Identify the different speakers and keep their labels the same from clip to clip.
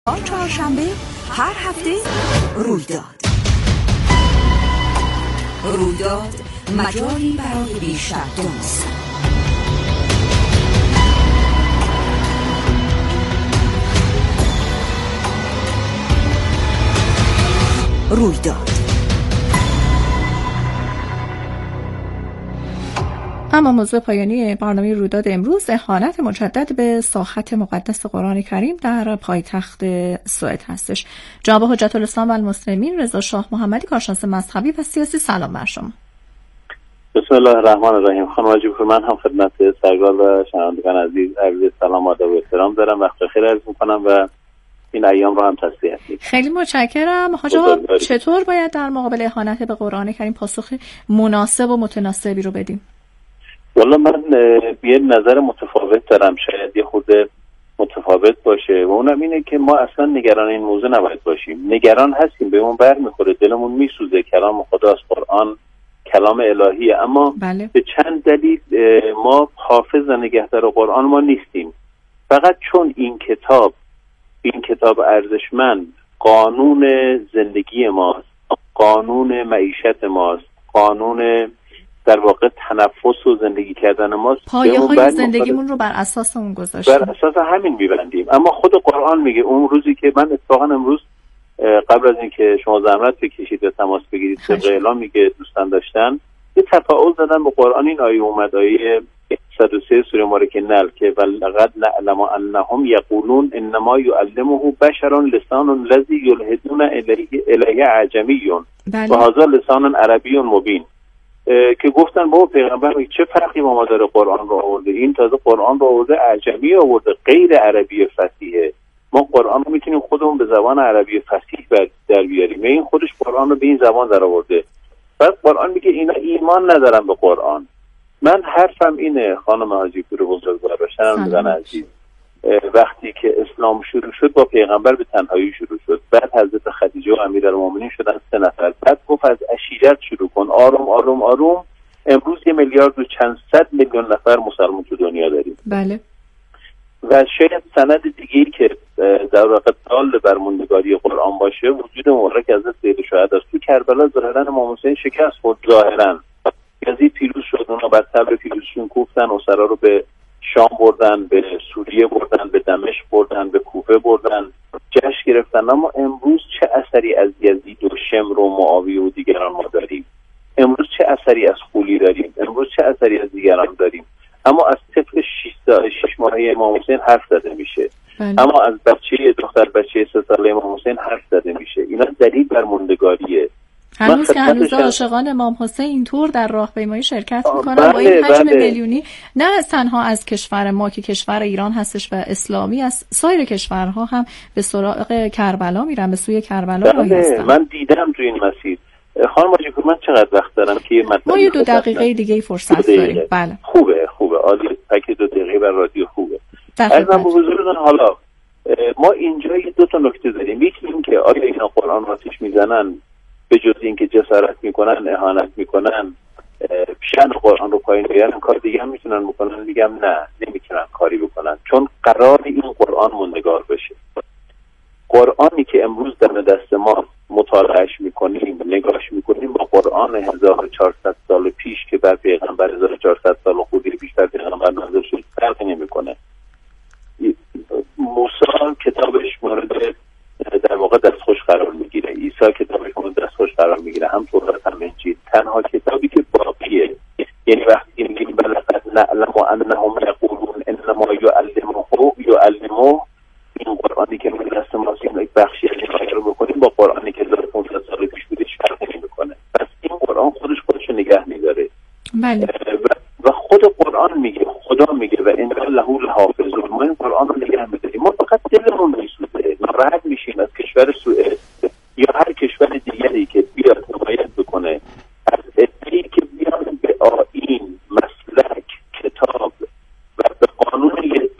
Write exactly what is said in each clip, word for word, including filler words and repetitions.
Speaker 1: چهارشنبه هر هفته رویداد. رویداد مجالی برای بیشتر دانستن. رویداد.
Speaker 2: اما موضوع پایانی برنامه رویداد امروز اهانت مجدد به ساحت مقدس قرآن کریم در پایتخت سوئد هستش. جناب حجت الاسلام و المسلمین رضا شاه محمدی، کارشناس مذهبی و سیاسی، سلام بر شما.
Speaker 3: بسم الله الرحمن الرحیم. خانم واجب، من هم خدمت سرگار و شنوندگان عزیز عرض سلام و ادب و احترام دارم. وقت بخیر عرض می‌کنم و این ایام رو هم تسلیت می‌کنم.
Speaker 2: خیلی متشکرم. حاج آقا، چطور باید در مقابل اهانت به قرآن کریم پاسخ مناسب و متناسبی رو بدیم؟
Speaker 3: والا من یه نظر متفاوت دارم، شاید یه خود متفاوت باشه و اونم اینه که ما اصلا نگران این موضوع نباید باشیم. نگران هستیم، بهمون برمیخوره، دلمون میسوزه، کلام خداست، قرآن کلام الهیه، اما
Speaker 2: بله.
Speaker 3: به چند دلیل ما حافظ و نگهدار قرآن ما نیستیم. فقط چون این کتاب این کتاب ارزشمند قانون زندگی ماست، قانون معیشت ماست، قانون در واقع تنفس و زندگی کردن ماست،
Speaker 2: پایه های زندگیمون رو بر اساس اون گذاشتیم،
Speaker 3: بر اساس همین میبندیم. اما خود قرآن میگه، اون روزی که من اتفاقا امروز قبل از اینکه شما زحمت بکشید و تماس بگیرید طبق اعلام میگه دوستان داشتن یه تفاعل زدن با قرآن، این آیه اومد، آیه صد و سه سوره مبارکه نل که ولقد نعلم انهم یقولون انما یعلمه بشر لسان الذی یلحدون الیه اعجمی و هذا لسان عربی مبین، که گفتن بابا پیغمبر چه فرقی با ما داره، قرآن رو آورده، این تازه قرآن رو آورده اعجمی آورده، غیر عربی فصیحه، ما قرآن رو میتونیم خودمون به زبان عربی فصیح در بیاریم، این خودش قرآن رو به این زبان در آورده. بعد قرآن میگه اینا ایمان ندارن به قرآن. من حرفم اینه خانم حاجی پور بزرگوار و شنوندگان عزیز، وقتی که اسلام شروع شد با پیغمبر به تنهایی شروع شد، بعد حضرت خدیجه و امیرالمومنین شدن سه نفر، بعد گفت از عشیرت شروع کن، آروم آروم آروم. امروز یه میلیارد و چند صد میلیون نفر مسلمان تو دنیا داریم.
Speaker 2: بله.
Speaker 3: و شاید سند دیگه‌ای که در واقع دال بر موندگاری قرآن باشه وجود مبارک حضرت سید شهدا است. تو کربلا ظاهرا امام حسین شکست خورد، ظاهرا یزید پیروز شد، اونا بر صبر پیروزشون کوفتن، اسرا رو به شام بردن، به سوریه بردن، به دمشق بردن، به کوفه بردن، جشن گرفتن. اما امروز چه اثری از یزید و شمر و معاویه و دیگران ما داریم؟ امروز چه اثری از خولی داریم؟ امروز چه اثری از دیگران داریم؟ اما از طفل شش ماهه امام حسین حرف زده میشه. بله. اما از بچه دختر بچه سه ساله امام حسین حرف زده میشه. اینا دلیل بر موندگاریه.
Speaker 2: هنوز که هنوز عاشقان امام حسین اینطور در راهپیمایی شرکت میکنن. بله، با این حجم بله. میلیونی، نه تنها از کشور ما که کشور ایران هستش و اسلامی، از سایر کشورها هم به سراغ کربلا میرن، به سوی کربلا راهی هستن.
Speaker 3: من دیدم تو این مسیر. خانم حاجی، من چقدر وقت دارم که
Speaker 2: ما یه دو دقیقه دیگه فرصت داریم. بله
Speaker 3: خوبه خوبه عالی، پک دو دقیقه بر رادیو خوبه. عرضم به حضورتون، حالا ما اینجا یه دو تا نکته داریم. یکی این که آیا اینا قرآن آتش میزنن، به جز این که جسارت میکنن، اهانت میکنن، شأن قرآن رو پایین بیارن، کار دیگه هم میتونن بکنن؟ میگم نه، نمیتونن کاری بکنن، چون قرار این قرآن موندگار بشه. قرآنی که امروز در دست ما مطالعهش میکنیم، نگاهش میکنیم، با قرآن هزار و چهارصد سال پیش که بر پیغمبر هزار و چهارصد سال خودی بیشتر پیغمبر نازل شد فرقی نمیکنه. موسی کتابش مورد در واقع دستخوش قرار میگیره، عیسی کتابش مورد دستخوش قرار میگیره، هم تورات هم انجیل. تنها کتابی که باقیه، یعنی وقتی میگیم بلقد نعلم انهم یقولون انما یعلمه یعلمه، این قرآنی که میگه دست ما یک بخشی از این رو بکنیم با قرآنی که هزار و پانصد سال پیش بودش فرقی نمیکنه. پس این قرآن خودش خودش نگه میداره.
Speaker 2: بله.
Speaker 3: و خود قرآن میگه، خدا میگه و ان له لحافظون، ما این قرآن رو نگه میداریم. ما فقط دلمون میسوزه، ناراحت میشیم از کشور سوئد یا هر کشور دیگری که بیاد حمایت بکنه از ادعایی که بیان به آیین، مسلک، کتاب و به قانون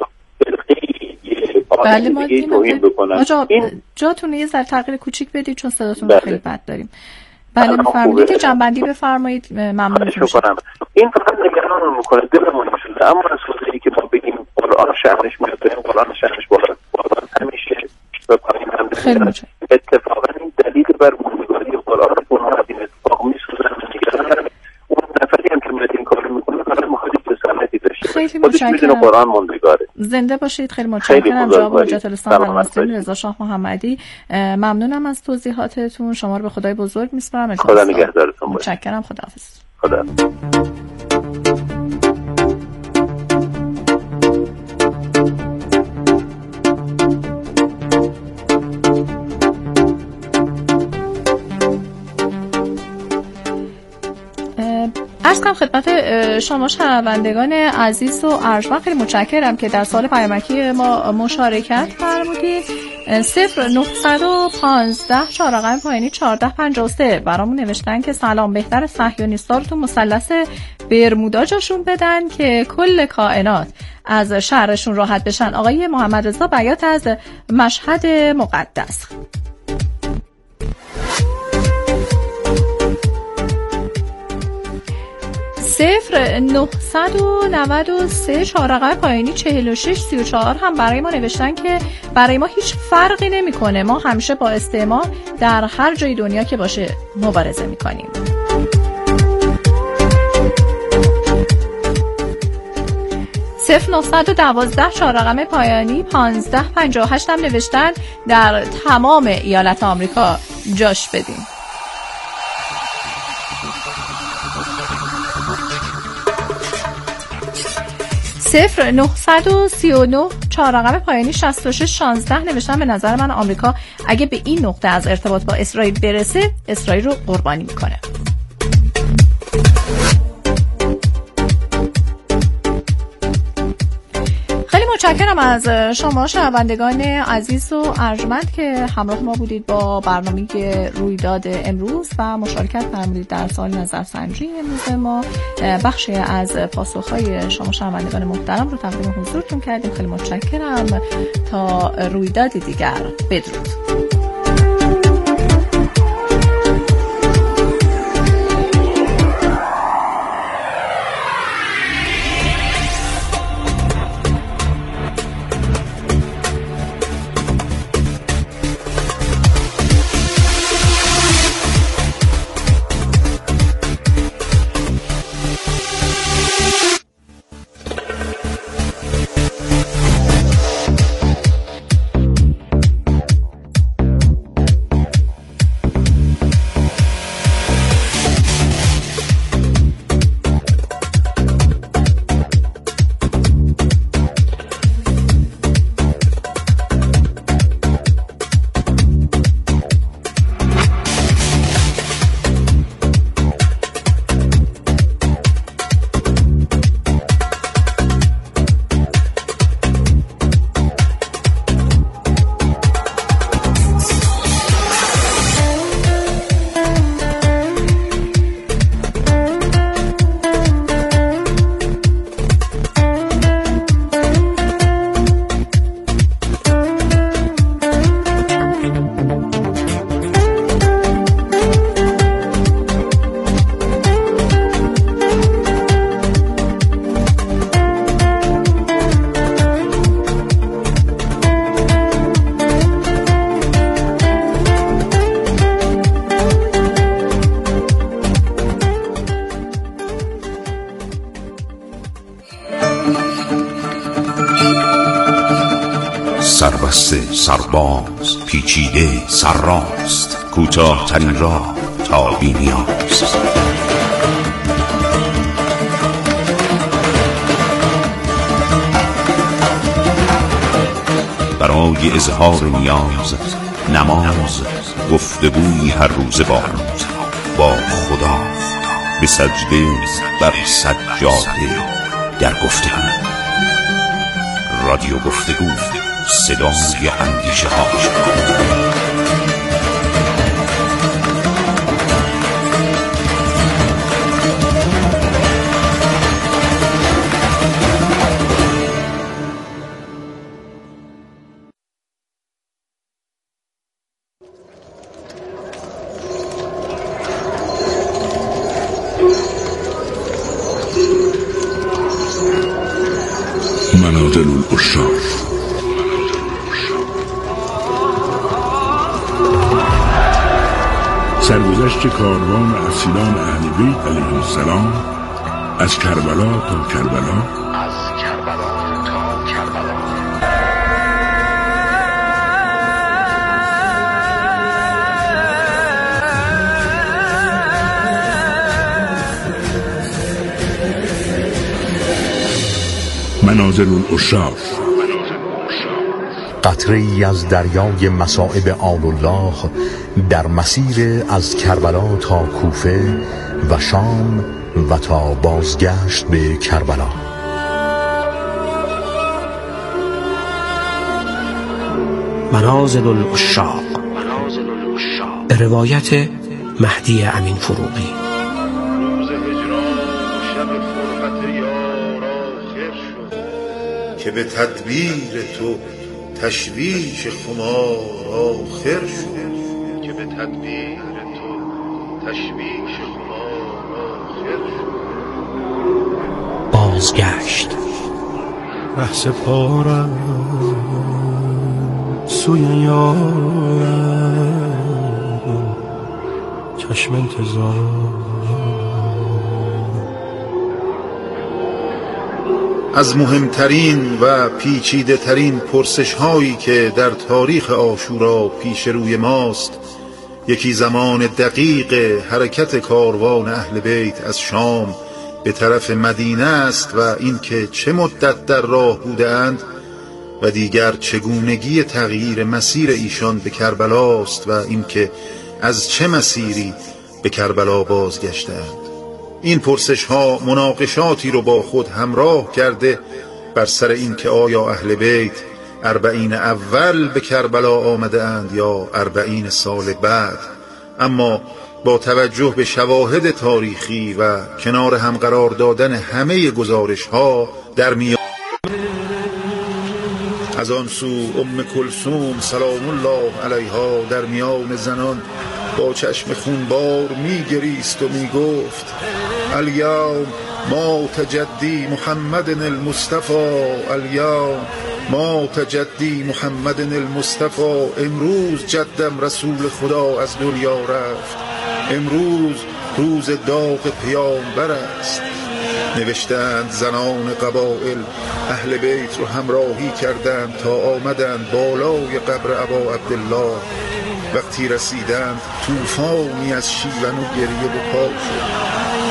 Speaker 2: بله ما دیدیم. این جاتون یه ذره تغییر کوچیک بدید چون صداتون
Speaker 3: بله.
Speaker 2: خیلی بد داریم. بله میفرمایید که جنبندی بفرمایید. ممنون
Speaker 3: میشم. این فقط نگران میکنه، دلمون میسوزه. اما از خاطری که ما بگیم قرآن شأنش میاد، قرآن شأنش بالا، قرآن همیشه به خیلی اتفاقا این دلیل بر موندگاری قرآن اونها از این اتفاق میسوزن و نگران اون نفری هم که باید این کار میکنه فقط مخاطی جسارتی داشته
Speaker 2: خیلی متشکرم.
Speaker 3: قرآن موندگاره.
Speaker 2: زنده باشید. خیلی متشکرم جناب حجت الاسلام المسلمین رضا شاه محمدی. ممنونم از توضیحاتتون. شما رو به خدای بزرگ میسپارم.
Speaker 3: خدا نگهدارتون باشه.
Speaker 2: متشکرم. خداحافظ.
Speaker 3: خدا.
Speaker 2: عرض کنم خدمت شما شنوندگان عزیز و ارجمند خیلی متشکرم که در سال پیامکی ما مشارکت فرمودید. صفر نهصد و پانزده چهار رقم پایینی چهارده پنجاه و سه برامون نوشتن که سلام، بهتر صهیونیست‌ها رو تو مثلث برمودا جاشون بدن که کل کائنات از شرشون راحت بشن. آقای محمد رضا بیات از مشهد مقدس. صفر نهصد و نود و سه چهار رقم پایینی چهل و شش سی و چهار هم برای ما نوشتن که برای ما هیچ فرقی نمیکنه، ما همیشه با استعمار در هر جای دنیا که باشه مبارزه میکنیم. صفر نهصد و دوازده چهار رقم پایانی پانزده پنجاه و هشت هم نوشتن در تمام ایالت آمریکا جاش بدیم. صفر نهصد و سی و نه چهار رقم پایانی شصت و شش شانزده نوشتن به نظر من آمریکا اگه به این نقطه از ارتباط با اسرائیل برسه اسرائیل رو قربانی میکنه. خیلی متشکرم از شما شنوندگان عزیز و ارجمند که همراه ما بودید با برنامه رویداد امروز و مشارکت فرمودید در سال نظرسنجی امروز ما. بخشی از پاسخهای شما شنوندگان محترم رو تقدیم حضورتون کردیم. خیلی متشکرم. تا رویداد دیگر بدرود.
Speaker 4: سربسته سرباز پیچیده سرراست، کوتاه ترین راه تا بی نیاز. برای اظهار نیاز نماز، گفتگوی هر روز با با خدا، به سجده بر سجاده در گفتگو. رادیو گفتگو، صدای اندیشه ها. منازل العشاق.
Speaker 5: سرگذشت کاروان اسیران اهل بیت علیهم السلام از کربلا تا کربلا
Speaker 6: از کربلا تا کربلا.
Speaker 5: منازل العشاق،
Speaker 7: قطره‌ای از دریای مصائب آل الله در مسیر از کربلا تا کوفه و شام و تا بازگشت به کربلا.
Speaker 8: منازل العشاق به روایت مهدی امین فروغی.
Speaker 9: که به تدبیر تو تشویش خمار آخر شد، که به تدبیر تو تشویش خمار آخر شد.
Speaker 8: بازگشت
Speaker 10: ره سپارم سوی یارم، چشم انتظار.
Speaker 9: از مهمترین و پیچیده ترین پرسش هایی که در تاریخ عاشورا پیش روی ماست، یکی زمان دقیق حرکت کاروان اهل بیت از شام به طرف مدینه است و اینکه چه مدت در راه بودند و دیگر چگونگی تغییر مسیر ایشان به کربلا است و اینکه از چه مسیری به کربلا بازگشتند. این پرسش ها مناقشاتی رو با خود همراه کرده بر سر این که آیا اهل بیت اربعین اول به کربلا آمده اند یا اربعین سال بعد. اما با توجه به شواهد تاریخی و کنار هم قرار دادن همه گزارش ها در میان از آن سو ام کلثوم سلام الله علیها در میان زنان با چشم خونبار می گریست و می گفت الیوم مات جدی محمد المصطفى، الیوم مات جدی محمد المصطفى. امروز جدم رسول خدا از دنیا رفت، امروز روز داغ پیامبر است. نوشتند زنان قبائل اهل بیت رو همراهی کردند تا آمدند بالای قبر ابا عبدالله. وقتی رسیدند طوفانی از شیون و گریه به پا شد.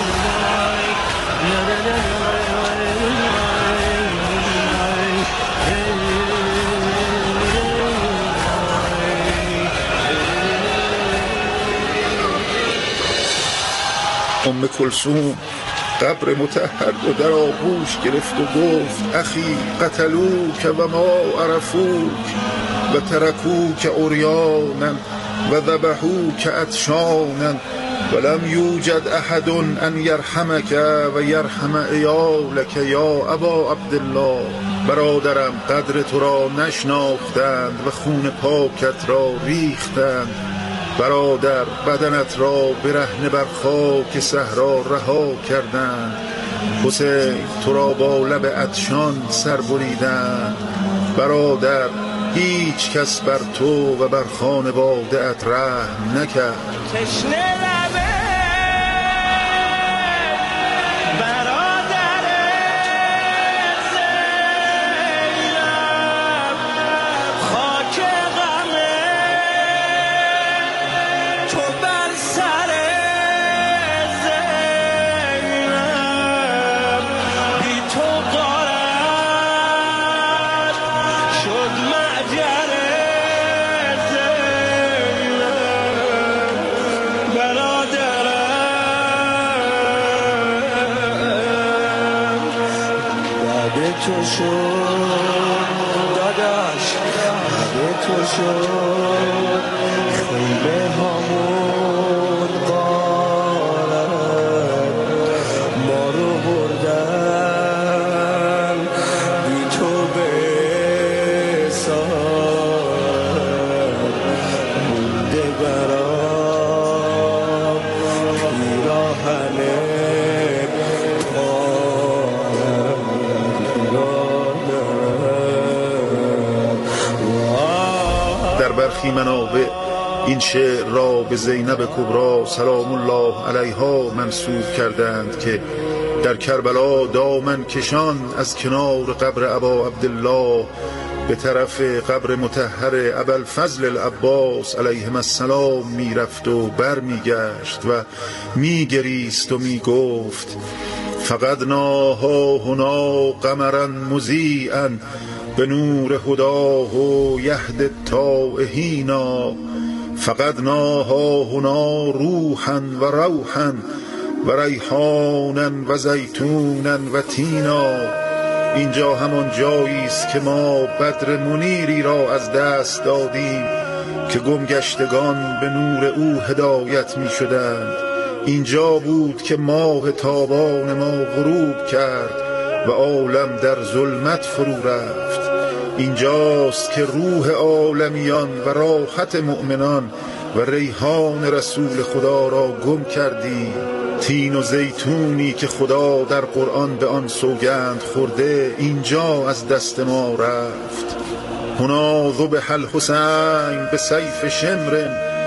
Speaker 9: ام کلثوم قبر مطهر رو در آغوش گرفت و گفت اخی قتلوک و ما عرفوک و ترکوک عریانا و ذبحوک عطشانا ولم یوجد احد ان یرحمک و یرحم عیالک یا ابا عبدالله. برادرم قدر تو را نشناختند و خون پاکت را ریختند. برادر بدنت را برهنه بر خاک صحرا رها کردند. حسین تو را با لب عطشان سر بریدند. برادر هیچ کس بر تو و بر خانواده ات رحم نکرد.
Speaker 10: تو شد داداش، همه تو شد خیمه همون قارن ما رو بردن بی تو به سار مونده برام پیراهنه
Speaker 9: در برخی منابع این شعر را به زینب کبری سلام الله علیها منسوب کردند که در کربلا دامن کشان از کنار قبر ابا عبدالله به طرف قبر مطهر ابوالفضل العباس علیهم السلام می رفت و بر می گشت و می گریست و می گفت فقدناها هنا قمرا مضیئا به نور هداه و یهد التائهینا فقدناها هنا روحا و روحا و ریحانا و زیتونا و تینا. اینجا همان جایی است که ما بدر منیری را از دست دادیم که گمگشتگان به نور او هدایت می شدند. اینجا بود که ماه تابان ما غروب کرد و عالم در ظلمت فرو رفت. اینجاست که روح عالمیان و راحت مؤمنان و ریحان رسول خدا را گم کردیم. تین و زیتونی که خدا در قرآن به آن سوگند خورده اینجا از دست ما رفت. هنا ذبح الحسین به سیف شمر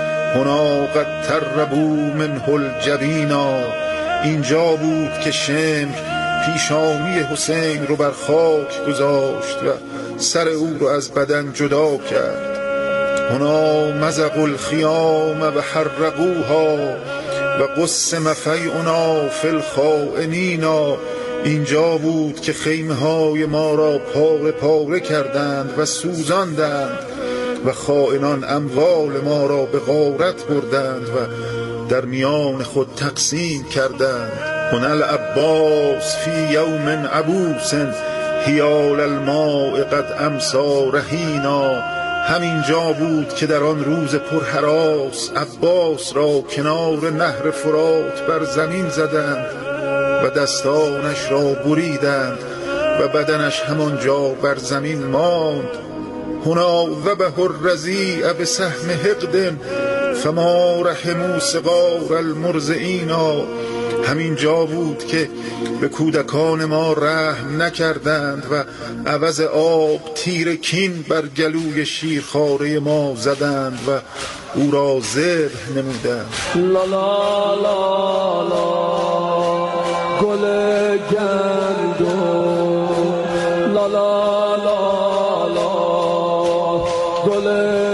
Speaker 9: هنا قد تربوا منه الجبینا. اینجا بود که شمر پیشانی حسین رو بر خاک گذاشت و سر او رو از بدن جدا کرد. هنا مزق الخیام و حرقوها و قسم فیعنا فی الخائنینا. اینجا بود که خیمه های ما را پاره پاره کردند و سوزاندند و خائنان اموال ما را به غارت بردند و در میان خود تقسیم کردند. هنا العباس فی یوم عبوس حیال الماء قد امسا رهینا. همین جا بود که در آن روز پرهراس عباس را کنار نهر فرات بر زمین زدند و دستانش را بریدند و بدنش همانجا بر زمین ماند. هنا ذبح الرضیع بسهم حقد فما رحموا صغار المرضعینا. همین جا بود که به کودکان ما رحم نکردند و عوض آب تیر کین بر گلوی شیرخواره ما زدند و او را ذبح نمودند.
Speaker 10: لا لا لا لا گل گندم لا لا لا لا گل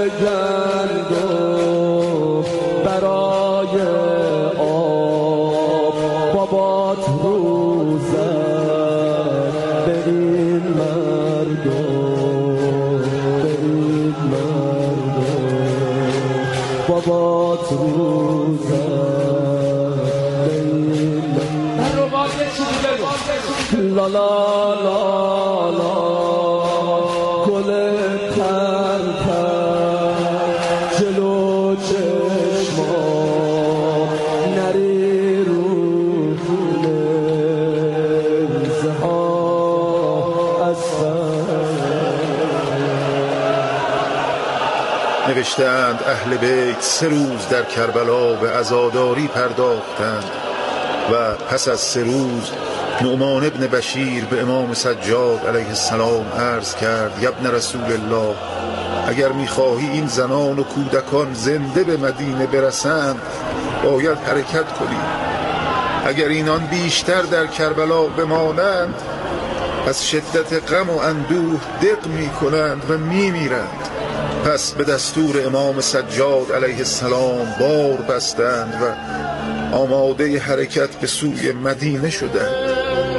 Speaker 10: گندم برای آب بابات روزن به این مردم به این مردم بابات روزن به این لا لا لا لا گل تر تر جلو چشما نری رو لرزه ها از
Speaker 9: نوشتند اهل بیت سه روز در کربلا به عزاداری پرداختند و پس از سه روز نعمان ابن بشیر به امام سجاد علیه السلام عرض کرد ابن رسول الله اگر میخواهی این زنان و کودکان زنده به مدینه برسند باید حرکت کنی. اگر اینان بیشتر در کربلا بمانند از شدت غم و اندوه دق میکنند و میمیرند. پس به دستور امام سجاد علیه السلام بار بستند و آماده حرکت به سوی مدینه شدند.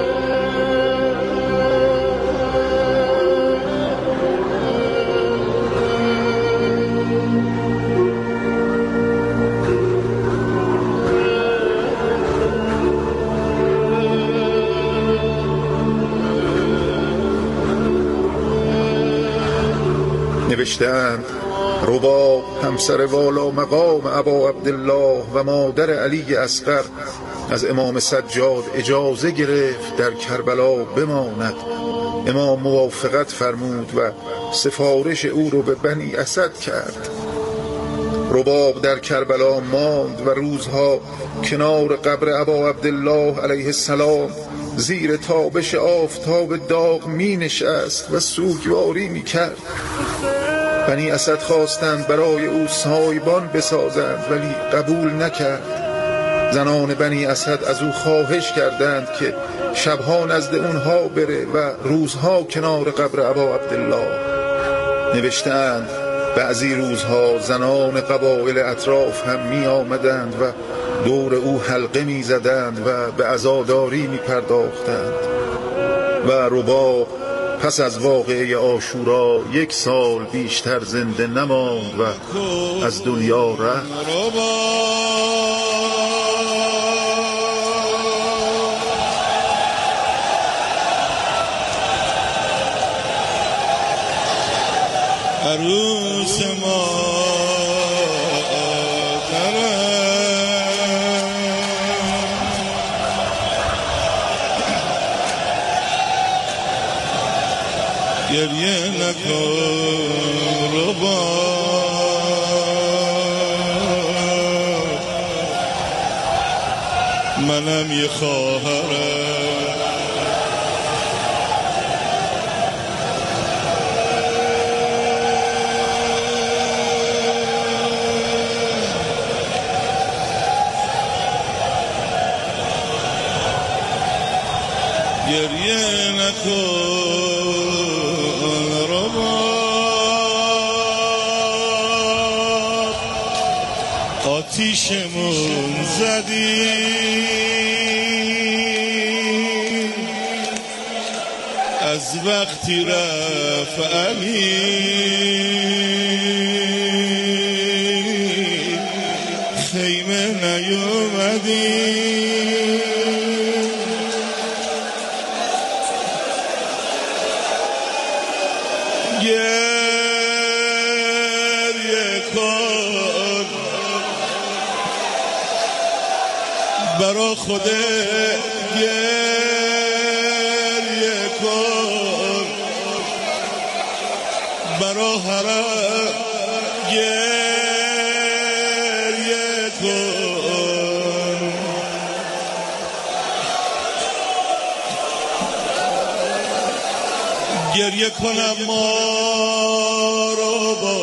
Speaker 9: نوشتند رباب همسر والا مقام ابا عبدالله و مادر علی اصغر از امام سجاد اجازه گرفت در کربلا بماند. امام موافقت فرمود و سفارش او رو به بنی اسد کرد. رباب در کربلا ماند و روزها کنار قبر ابا عبدالله علیه السلام زیر تابش آفتاب داغ می نشست و سوگواری می کرد. بنی اسد خواستند برای او سایبان بسازند ولی قبول نکرد. زنان بنی اسد از او خواهش کردند که شبها نزد اونها بره و روزها کنار قبر ابا عبدالله. نوشتند بعضی روزها زنان قبایل اطراف هم می آمدند و دور او حلقه می زدند و به عزاداری می پرداختند. و رباب پس از واقعه عاشورا یک سال بیشتر زنده نماند و از دنیا رفت.
Speaker 11: عروس ما گریه نکن رباب، منم یه خواهرم. گریه نکن رباب، آتیشمون زدی از وقتی رفت علی، خیمه نیومدی. گریه کن برا خودت، گریه کن برا حرم، گریه کن. گریه کنم ما رو با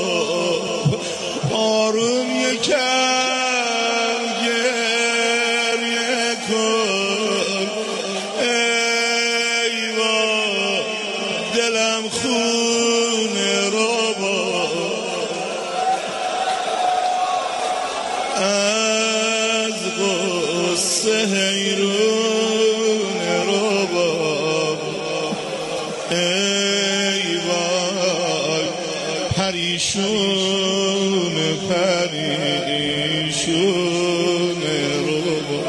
Speaker 11: آروم یکم، گریه کن. ای وای دلم خونه رو با از غصه حیرون رو با. پریشون پریشون رو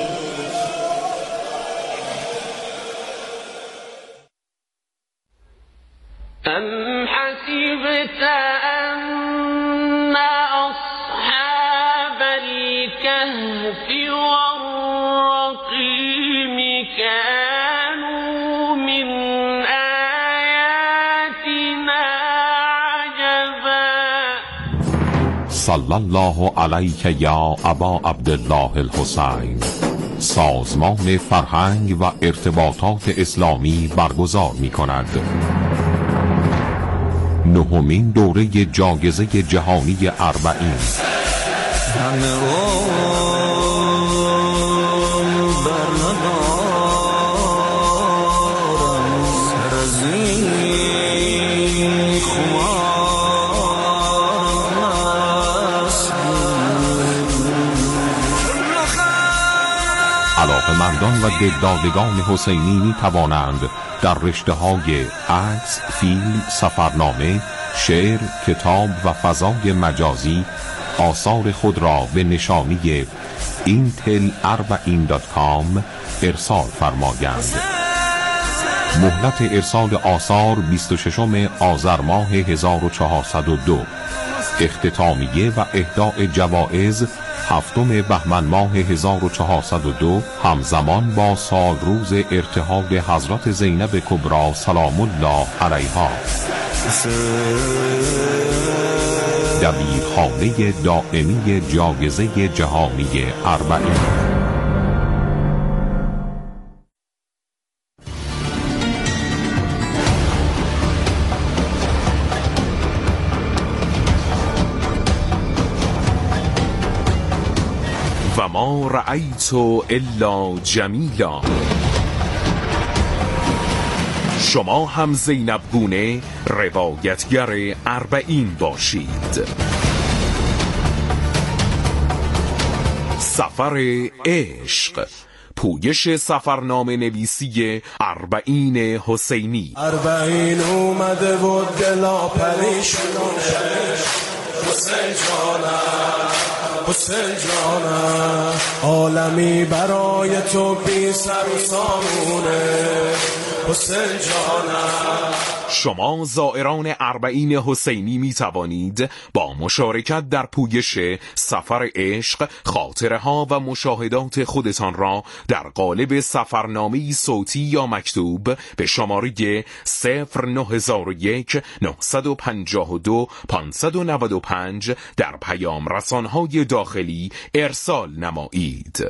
Speaker 12: ام حسبت ان اصحاب الكهف والرقيم كانوا من
Speaker 4: صلی الله علیک یا ابا عبدالله الحسین سازمان فرهنگ و ارتباطات اسلامی برگزار می کند نهمین دوره جایزه جهانی اربعین. علاقه‌مندان و دلدادگان حسینی می توانند در رشته های عکس، فیلم، سفرنامه، شعر، کتاب و فضای مجازی آثار خود را به نشانی اینتل اربعین دات کام ارسال فرمایند. مهلت ارسال آثار بیست و ششم آذر ماه هزار و چهارصد و دو. اختتامیه و اهداء جوائز هفتم بهمن ماه هزار و چهارصد و دو همزمان با سال روز ارتحال حضرت زینب کبری سلام الله علیها. دبیرخانه دائمی جایزه جهانی اربعین. و ما رأیت الا جمیلا. شما هم زینب گونه روایتگر اربعین باشید. سفر عشق، پویش سفرنامه نویسی اربعین حسینی.
Speaker 10: اربعین اومده و دلا پریشونه، حسین جانم حسین جانم، عالمی برای تو بی سر و سامونه، حسین جانم.
Speaker 4: شما زائران اربعین حسینی می توانید با مشارکت در پویش سفر عشق خاطره ها و مشاهدات خودتان را در قالب سفرنامه‌ای صوتی یا مکتوب به شماره صفر نه یک نه پنج دو پنج نه پنج در پیام رسانهای داخلی ارسال نمایید.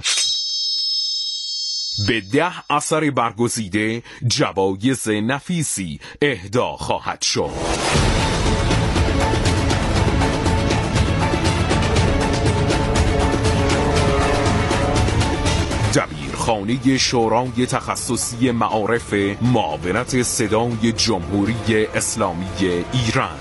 Speaker 4: به ده اثر برگزیده جوایز نفیسی اهدا خواهد شد. دبیرخانه شورای تخصصی معارف معاونت صدای جمهوری اسلامی ایران.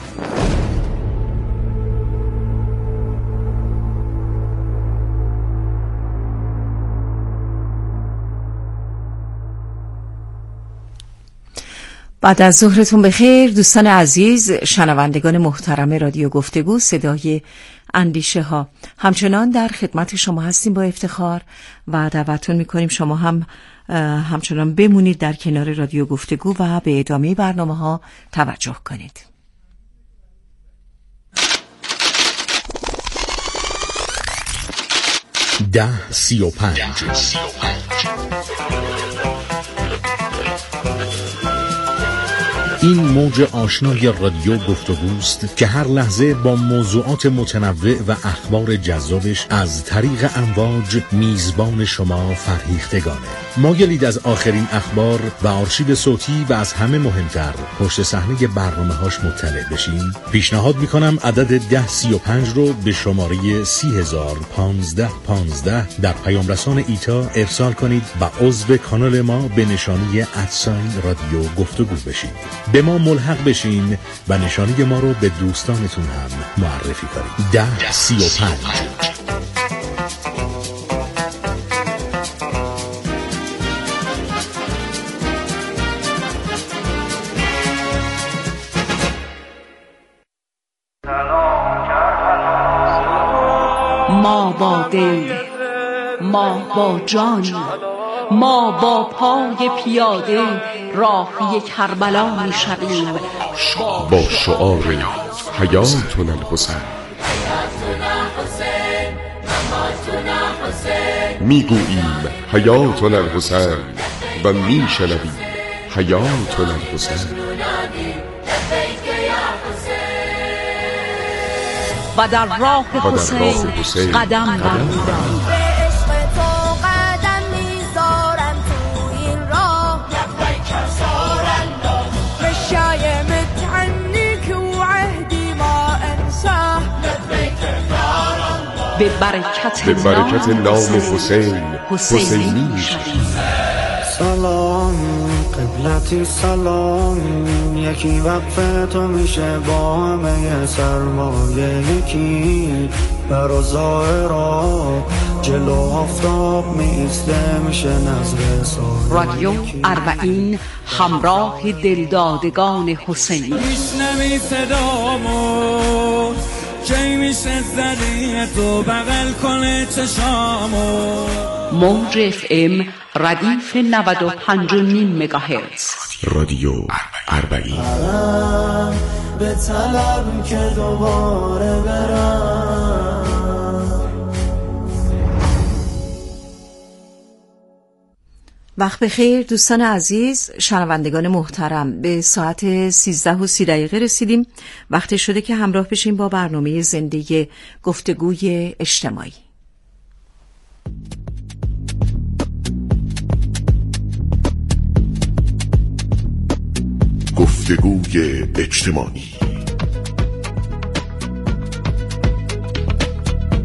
Speaker 13: بعد از ظهرتون بخیر دوستان عزیز، شنوندگان محترم رادیو گفتگو صدای اندیشه ها. همچنان در خدمت شما هستیم با افتخار و دعوتتون میکنیم شما هم همچنان بمونید در کنار رادیو گفتگو و به ادامه برنامه ها توجه کنید.
Speaker 7: ده سی و پنج این موج آشنای رادیو گفتگوست که هر لحظه با موضوعات متنوع و اخبار جذابش از طریق امواج میزبان شما فرهیختگانه. مایلید از آخرین اخبار و آرشیو صوتی و از همه مهمتر پشت صحنه برنامه‌هاش مطلع بشین؟ پیشنهاد میکنم عدد ده سی و پنج رو به شماره سی هزار پانزده پانزده در پیام رسان ایتا ارسال کنید و عضو کانال ما به نشانی ادساین رادیو گفتگو بشید. به ما ملحق بشین و نشانی ما رو به دوستانتون هم معرفی کنید. ده سی و پنج.
Speaker 1: ما با دل، ما با جان، ما با پای پیاده راهی کربلا می شویم
Speaker 14: با شعار حیاتنا الحسین. می گوییم حیاتنا الحسین و می شنویم حیاتنا الحسین.
Speaker 1: و در راه حسین قدم برمی‌داریم. به برکت,
Speaker 14: به برکت نام حسین حسینی میشویم.
Speaker 15: سلام قبلتی سلام، یکی وقف تو میشه با همه سرمایه، یکی برا ظاهرا جلو آفتاب میسته میشه نظر سال.
Speaker 1: رادیو اربعین همراه دلدادگان حسینی.
Speaker 10: میشنوی صدامو کی میشه زدی تو بغل کنه چشامو.
Speaker 1: موج اف ام ردیف نود و پنج و نیم مگاهرتز.
Speaker 14: رادیو اربعین.
Speaker 15: به طلب که دوباره برم.
Speaker 13: وقت بخیر دوستان عزیز، شنوندگان محترم، به ساعت سیزده و سی دقیقه رسیدیم. وقت شده که همراه بشیم با برنامه زنده گفتگوی اجتماعی.
Speaker 5: گفتگوی اجتماعی